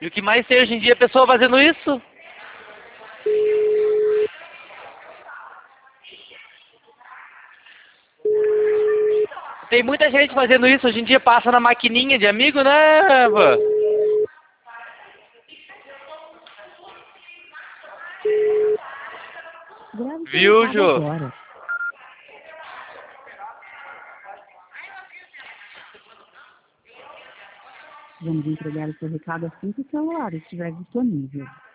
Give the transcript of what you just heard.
E o que mais tem hoje em dia é pessoa fazendo isso? Tem muita gente fazendo isso hoje em dia, passa na maquininha de amigo, né, vô? Grave seu Viu, recado Jô? agora. Vamos entregar o seu recado assim que o celular estiver disponível.